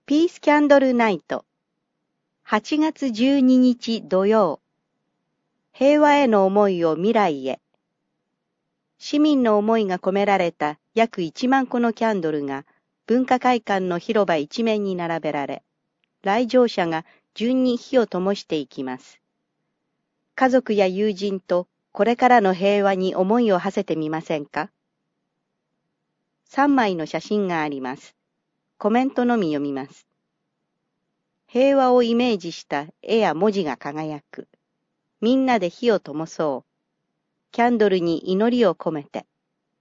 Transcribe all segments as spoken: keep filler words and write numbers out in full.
ピースキャンドルナイトはちがつじゅうににち土曜。平和への思いを未来へ。市民の思いが込められた約いちまんこのキャンドルが文化会館の広場一面に並べられ、来場者が順に火を灯していきます。家族や友人とこれからの平和に思いを馳せてみませんか？さんまいの写真があります。コメントのみ読みます。平和をイメージした絵や文字が輝く。みんなで火を灯そう。キャンドルに祈りを込めて。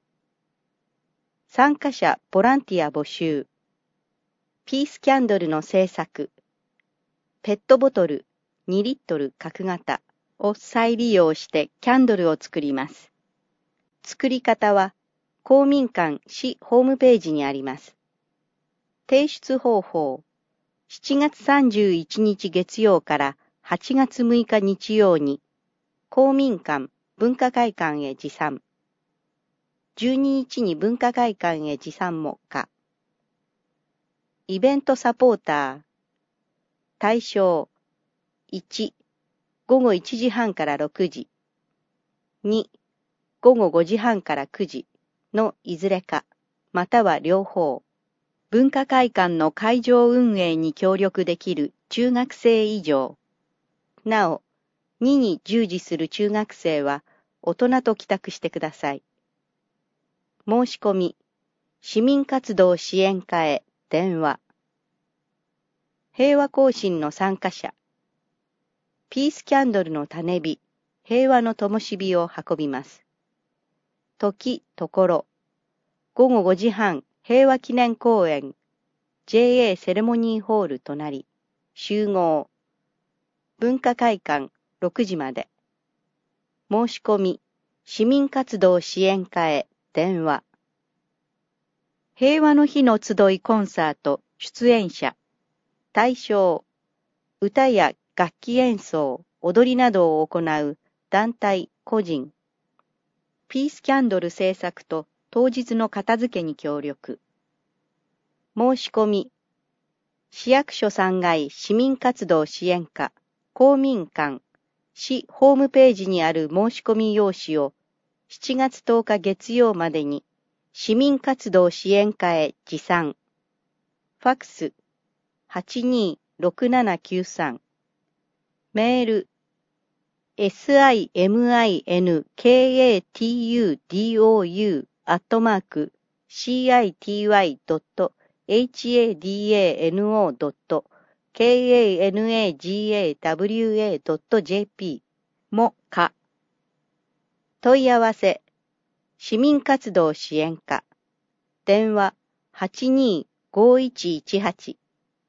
参加者ボランティア募集。ピースキャンドルの製作。ペットボトルにリットル角型を再利用してキャンドルを作ります。作り方は公民館市ホームページにあります。提出方法。しちがつさんじゅういちにち月曜からはちがつむいか日曜に公民館文化会館へ持参。じゅうににちに文化会館へ持参も可。イベントサポーター。対象いち、ごごいちじはんからろくじ。に、ごごごじはんからくじのいずれか、または両方。文化会館の会場運営に協力できる中学生以上。なお、にに従事する中学生は大人と帰宅してください。申し込み、市民活動支援課へ電話。平和行進の参加者。ピースキャンドルの種火、平和の灯火を運びます。時、ところ。ごごごじはん、平和記念公園。ジェーエー セレモニーホール隣。集合。文化会館ろくじまで。申し込み、市民活動支援課へ電話。平和の日の集いコンサート出演者。対象。歌や楽器演奏、踊りなどを行う団体、個人。ピースキャンドル制作と当日の片付けに協力。申し込み。市役所さんがい市民活動支援課、公民館、市ホームページにある申し込み用紙をしちがつとおか月曜までに市民活動支援課へ持参。ファクスはちにーろくななきゅうさん。メール シミンカトドウ アットマーク シーアイティーワイ ドット ハダノ ドット カナガワ ドット ジェーピー も可。問い合わせ市民活動支援課電話はちにーごいちいちはち。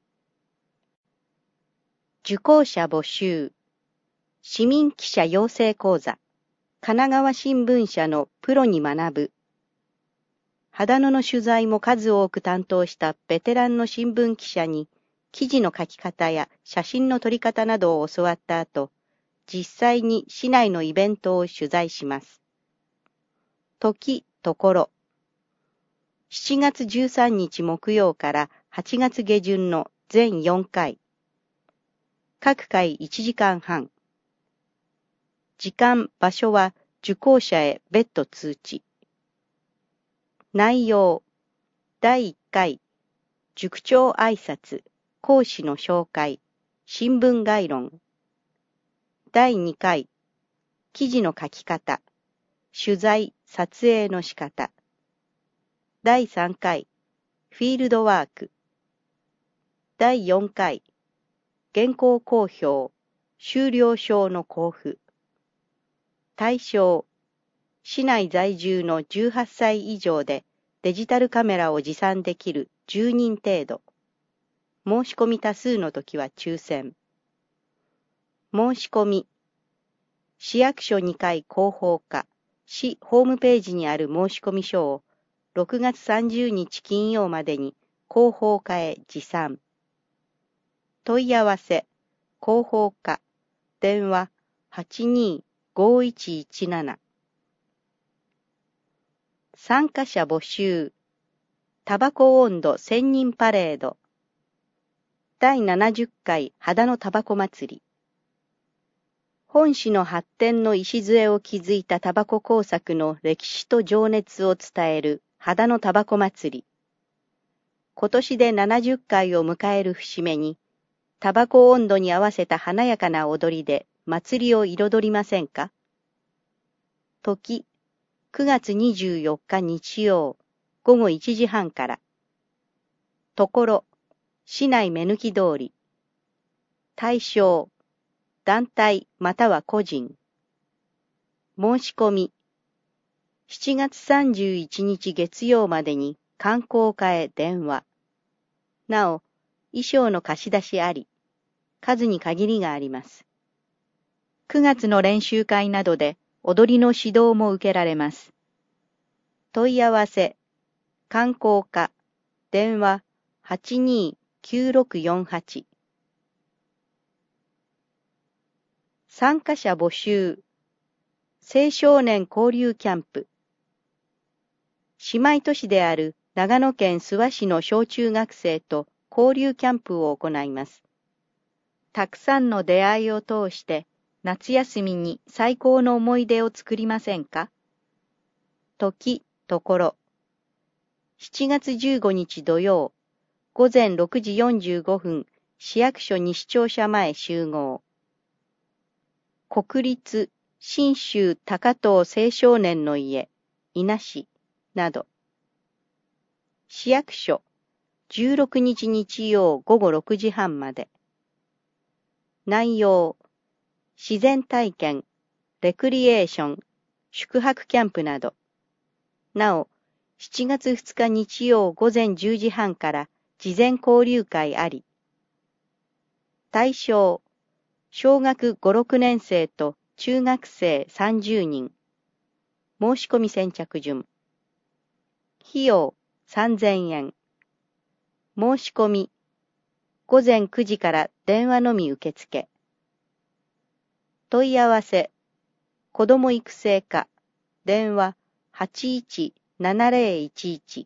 受講者募集市民記者養成講座神奈川新聞社のプロに学ぶ。秦野の取材も数多く担当したベテランの新聞記者に記事の書き方や写真の撮り方などを教わった後、実際に市内のイベントを取材します。時、ところ。しちがつじゅうさんにち木曜からはちがつ下旬の全よんかい。各回いちじかんはん。時間、場所は受講者へ別途通知。内容。だいいっかい。塾長挨拶、講師の紹介、新聞概論。だいにかい。記事の書き方、取材、撮影の仕方。だいさんかい。フィールドワーク。だいよんかい。原稿公表、修了証の交付。対象。市内在住のじゅうはっさい以上でデジタルカメラを持参できるじゅうにん程度。申し込み多数の時は抽選。申し込み。市役所にかい広報課、市ホームページにある申込書をろくがつさんじゅうにち金曜までに広報課へ持参。問い合わせ、広報課、電話はちにーごいちいちなな。参加者募集。タバコ温度せんにんパレード。 だいななじゅっかい秦野タバコ祭り。本市の発展の礎を築いたタバコ工作の歴史と情熱を伝える秦野タバコ祭り。今年でななじゅっかいを迎える節目に、タバコ温度に合わせた華やかな踊りで祭りを彩りませんか？時、くがつにじゅうよっか日曜、ごごいちじはんから。ところ、市内目抜き通り。対象、団体または個人。申し込み。しちがつさんじゅういちにち月曜までに観光課へ電話。なお、衣装の貸し出しあり。数に限りがあります。くがつの練習会などで踊りの指導も受けられます。問い合わせ、観光課、電話 はちにーきゅうろくよんはち。参加者募集。青少年交流キャンプ。姉妹都市である長野県諏訪市の小中学生と交流キャンプを行います。たくさんの出会いを通して夏休みに最高の思い出を作りませんか？時、ところ。しちがつじゅうごにち土曜、ごぜんろくじよんじゅうごふん、市役所西庁舎前集合。国立信州高遠青少年の家、伊那市、など。市役所、じゅうろくにち日曜ごごろくじはんまで。内容、自然体験、レクリエーション、宿泊キャンプなど。なお、しちがつふつか日曜ごぜんじゅうじはんから事前交流会あり。対象、小学ご、ろくねん生と中学生さんじゅうにん。申し込み先着順。費用さんぜんえん。申し込み。ごぜんくじから電話のみ受付。問い合わせ。子ども育成課。電話 はちいちななぜろいちいち。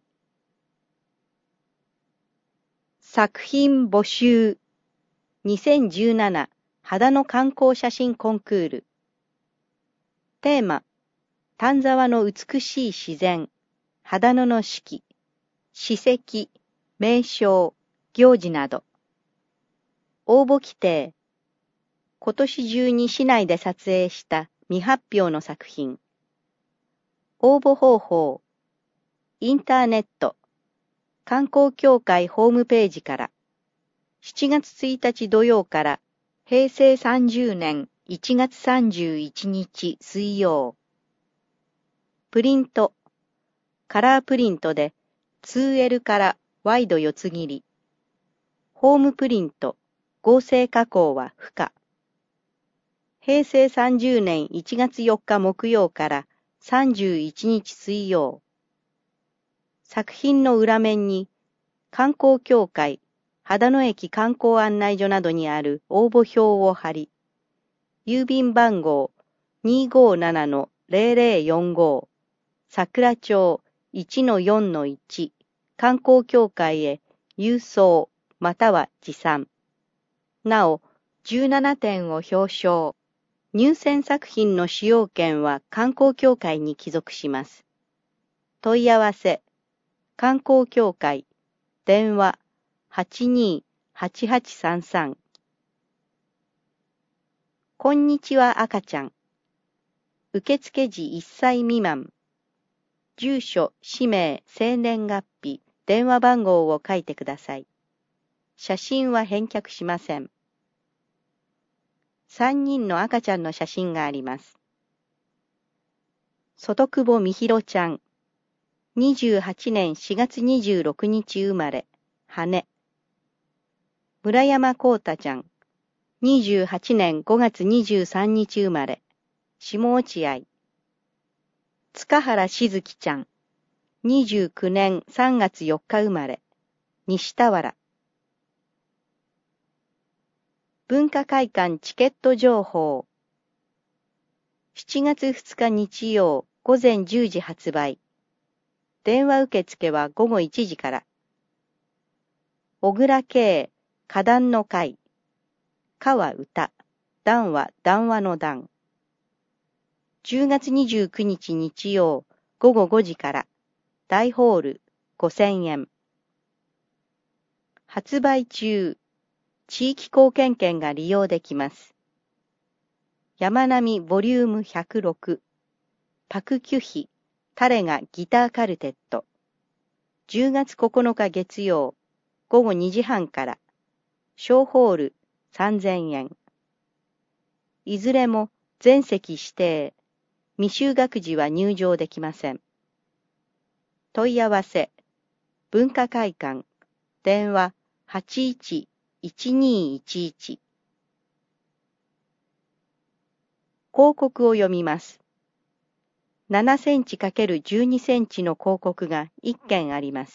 作品募集。にせんじゅうなな秦野観光写真コンクール。テーマ、丹沢の美しい自然、秦野の四季、史跡、名勝、行事など。応募規定。今年中に市内で撮影した未発表の作品。応募方法。インターネット、観光協会ホームページから。しちがつついたち土曜からへいせいさんじゅうねんいちがつさんじゅういちにち水曜。プリント、カラープリントで ツーエル からワイド四つ切り。ホームプリント、合成加工は不可。へいせいさんじゅうねんいちがつよっか木曜からさんじゅういちにち水曜。作品の裏面に観光協会秦野駅観光案内所などにある応募表を貼り、郵便番号 にーごーななのぜろぜろよんご、桜町 いちのよんのいち 観光協会へ郵送または持参。なお、じゅうななてんを表彰。入選作品の使用権は観光協会に帰属します。問い合わせ。観光協会。電話 はちにーはちはちさんさん。こんにちは赤ちゃん。受付時いっさい未満。住所、氏名、生年月日、電話番号を書いてください。写真は返却しません。さんにんの赤ちゃんの写真があります。外久保美弘ちゃん。にじゅうはちねんしがつにじゅうろくにち生まれ、羽。村山幸太ちゃん。にじゅうはちねんごがつにじゅうさんにち生まれ、下落合。塚原静希ちゃん。にじゅうきゅうねんさんがつよっか生まれ、西田原。文化会館チケット情報。しちがつふつか日曜ごぜんじゅうじ発売。電話受付はごごいちじから。小倉圭歌談の会。歌は歌。談は談話の談。じゅうがつにじゅうくにち日曜ごごごじから。大ホールごせんえん。発売中。地域貢献券が利用できます。山並ボリュームひゃくろく。パクキュヒ、タレがギターカルテット。じゅうがつここのか月曜ごごにじはんから。小ホールさんぜんえん。いずれも全席指定。未就学時は入場できません。問い合わせ。文化会館。電話 はちいちいちにいちいち。広告を読みます。ななセンチかけるじゅうにセンチの広告がいっけんあります。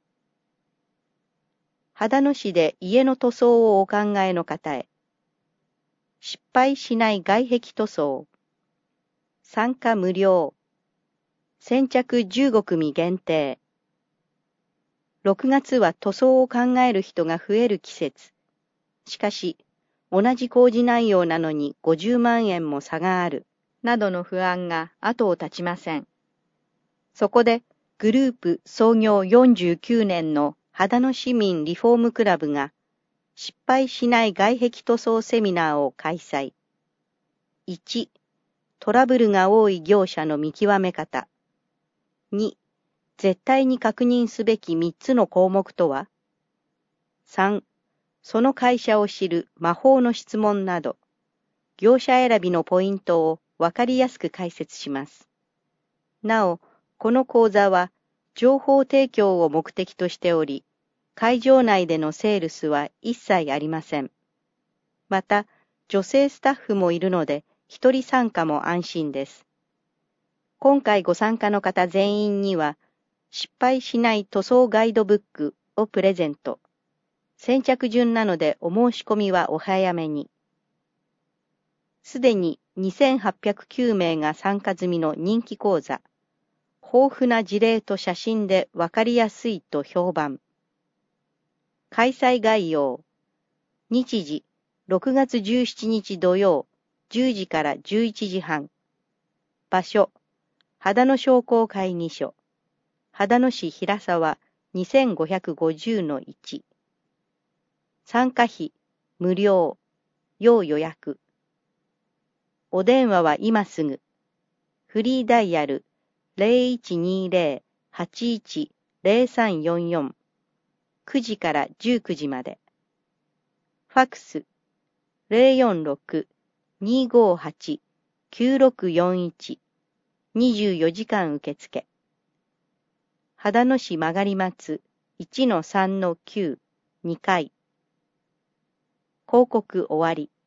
秦野市で家の塗装をお考えの方へ。失敗しない外壁塗装。参加無料。先着じゅうごくみ限定。ろくがつは塗装を考える人が増える季節。しかし、同じ工事内容なのにごじゅうまんえんも差がある。などの不安が後を絶ちません。そこで、グループ創業よんじゅうきゅうねんの秦野市民リフォームクラブが、失敗しない外壁塗装セミナーを開催。いち、トラブルが多い業者の見極め方。に、絶対に確認すべきみっつの項目とは。さん、その会社を知る魔法の質問など、業者選びのポイントをわかりやすく解説します。なお、この講座は情報提供を目的としており、会場内でのセールスは一切ありません。また、女性スタッフもいるので、一人参加も安心です。今回ご参加の方全員には、失敗しない塗装ガイドブックをプレゼント。先着順なのでお申し込みはお早めに。すでににせんはっぴゃくきゅうめいが参加済みの人気講座。豊富な事例と写真でわかりやすいと評判。開催概要。日時、ろくがつじゅうしちにち土曜、じゅうじからじゅういちじはん。場所、秦野商工会議所。秦野市平沢 にせんごひゃくごじゅうのいち。参加費、無料。要予約。お電話は今すぐ。フリーダイヤル ゼロいちにゼロ はちいち ゼロさんよんよん。くじからじゅうくじまで。ファクス ゼロよんろく にごはち きゅうろくよんいち。にじゅうよじかん受付。秦野市曲り松 いちのさんのきゅう にかい。広告終わり。